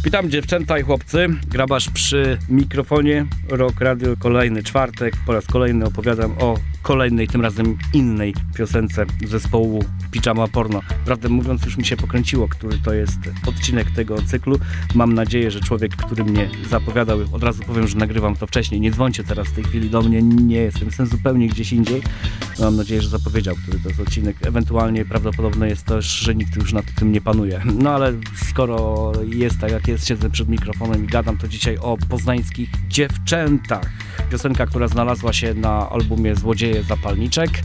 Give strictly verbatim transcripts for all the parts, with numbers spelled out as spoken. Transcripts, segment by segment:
Witam dziewczęta i chłopcy. Grabarz przy mikrofonie. Rock Radio, kolejny czwartek. Po raz kolejny opowiadam o kolejnej, tym razem innej piosence zespołu Pijama Porno. Prawdę mówiąc, już mi się pokręciło, który to jest odcinek tego cyklu. Mam nadzieję, że człowiek, który mnie zapowiadał, od razu powiem, że nagrywam to wcześniej. Nie dzwońcie teraz w tej chwili do mnie, nie jestem, jestem zupełnie gdzieś indziej. Mam nadzieję, że zapowiedział, który to jest odcinek. Ewentualnie prawdopodobne jest też, że nikt już nad tym nie panuje. No ale skoro jest tak jak jest, siedzę przed mikrofonem i gadam, to dzisiaj o poznańskich dziewczętach. Piosenka, która znalazła się na albumie Złodzieje Zapalniczek,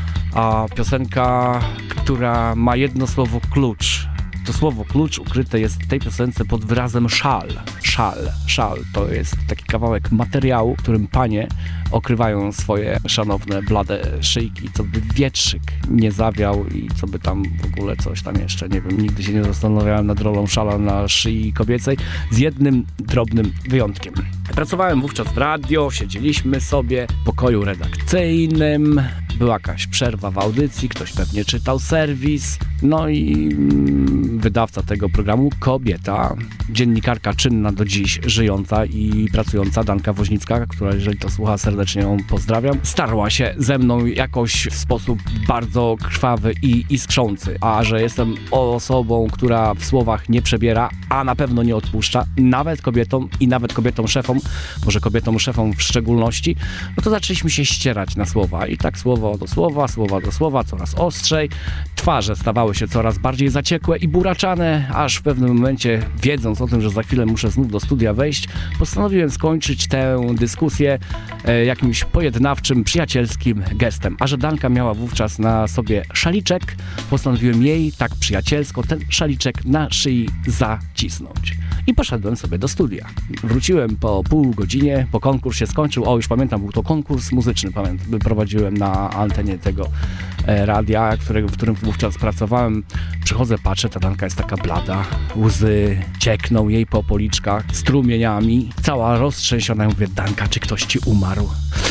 a piosenka, która ma jedno słowo klucz. To słowo klucz ukryte jest w tej piosence pod wyrazem szal. Szal, szal to jest taki kawałek materiału, którym panie okrywają swoje szanowne, blade szyjki, co by wietrzyk nie zawiał i co by tam w ogóle coś tam jeszcze, nie wiem, nigdy się nie zastanawiałem nad rolą szala na szyi kobiecej, z jednym drobnym wyjątkiem. Pracowałem wówczas w radio, siedzieliśmy sobie w pokoju redakcyjnym, była jakaś przerwa w audycji, ktoś pewnie czytał serwis, no i mm, wydawca tego programu, kobieta, dziennikarka czynna do dziś, żyjąca i pracująca, Danka Woźnicka, która, jeżeli to słucha, serdecznie ją pozdrawiam, starła się ze mną jakoś w sposób bardzo krwawy i iskrzący, a że jestem osobą, która w słowach nie przebiera, a na pewno nie odpuszcza, nawet kobietom i nawet kobietom szefom, może kobietom szefom w szczególności, no to zaczęliśmy się ścierać na słowa i tak słowo do słowa, słowa do słowa, coraz ostrzej, twarze stawały się coraz bardziej zaciekłe i buraczane, aż w pewnym momencie, wiedząc o tym, że za chwilę muszę znów do studia wejść, postanowiłem skończyć tę dyskusję e, jakimś pojednawczym, przyjacielskim gestem. A że Danka miała wówczas na sobie szaliczek, postanowiłem jej tak przyjacielsko ten szaliczek na szyi zacisnąć. I poszedłem sobie do studia. Wróciłem po pół godzinie, po konkurs się skończył, o już pamiętam, był to konkurs muzyczny, pamiętam, prowadziłem na antenie tego e, radia, którego, w którym wówczas pracowałem. Przychodzę, patrzę, ta Danka jest taka blada, łzy ciekną jej po policzkach, strumieniami, cała roztrzęsiona. Ja mówię, Danka, czy ktoś ci umarł?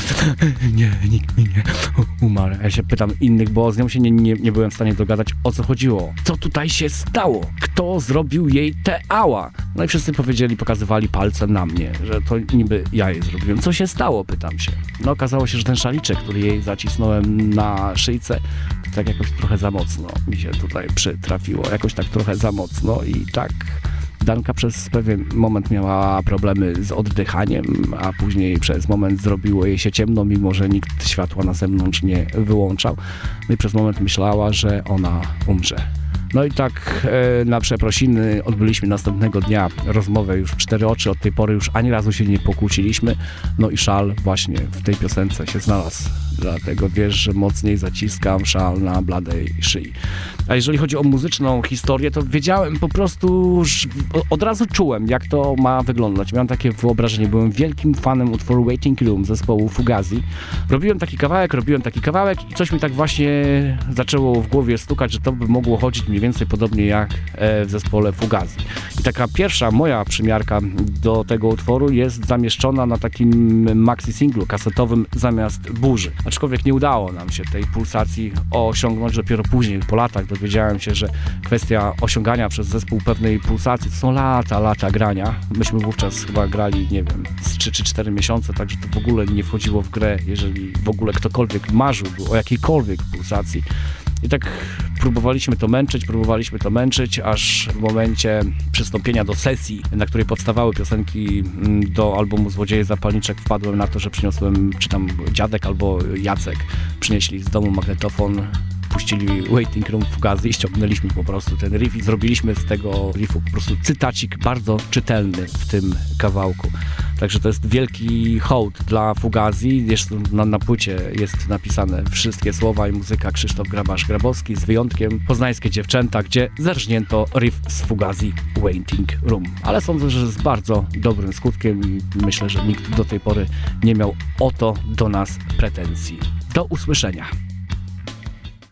Nie, nikt mi nie umarł. Ja się pytam innych, bo z nią się nie, nie, nie byłem w stanie dogadać, o co chodziło. Co tutaj się stało? Kto zrobił jej te ała? No i wszyscy powiedzieli, pokazywali palcem na mnie, że to niby ja jej zrobiłem. Co się stało? Pytam się. No okazało się, że ten szaliczek, który jej zacisnąłem na szyjce, to tak jakoś trochę za mocno mi się tutaj przytrafiło. Jakoś tak trochę za mocno i tak Danka przez pewien moment miała problemy z oddychaniem, a później przez moment zrobiło jej się ciemno, mimo że nikt światła na zewnątrz nie wyłączał. No i przez moment myślała, że ona umrze. No i tak e, na przeprosiny odbyliśmy następnego dnia rozmowę już w cztery oczy. Od tej pory już ani razu się nie pokłóciliśmy. No i szal właśnie w tej piosence się znalazł. Dlatego wiesz, że mocniej zaciskam szal na bladej szyi. A jeżeli chodzi o muzyczną historię, to wiedziałem po prostu, że od razu czułem, jak to ma wyglądać. Miałem takie wyobrażenie. Byłem wielkim fanem utworu Waiting Room zespołu Fugazi. Robiłem taki kawałek, robiłem taki kawałek i coś mi tak właśnie zaczęło w głowie stukać, że to by mogło chodzić mniej więcej podobnie jak w zespole Fugazi. I taka pierwsza moja przymiarka do tego utworu jest zamieszczona na takim maxi singlu kasetowym Zamiast burzy. Aczkolwiek nie udało nam się tej pulsacji osiągnąć. Dopiero później, po latach, dowiedziałem się, że kwestia osiągania przez zespół pewnej pulsacji to są lata, lata grania. Myśmy wówczas chyba grali, nie wiem, z trzy czy cztery miesiące, także to w ogóle nie wchodziło w grę, jeżeli w ogóle ktokolwiek marzyłby o jakiejkolwiek pulsacji. I tak próbowaliśmy to męczyć, próbowaliśmy to męczyć, aż w momencie przystąpienia do sesji, na której powstawały piosenki do albumu Złodzieje Zapalniczek, wpadłem na to, że przyniosłem, czy tam dziadek albo Jacek, przynieśli z domu magnetofon, puścili Waiting Room Fugazi i ściągnęliśmy po prostu ten riff i zrobiliśmy z tego riffu po prostu cytacik bardzo czytelny w tym kawałku. Także to jest wielki hołd dla Fugazi. Jeszcze na, na płycie jest napisane wszystkie słowa i muzyka Krzysztof Grabarz-Grabowski, z wyjątkiem Poznańskie Dziewczęta, gdzie zerżnięto riff z Fugazi Waiting Room. Ale sądzę, że z bardzo dobrym skutkiem i myślę, że nikt do tej pory nie miał o to do nas pretensji. Do usłyszenia.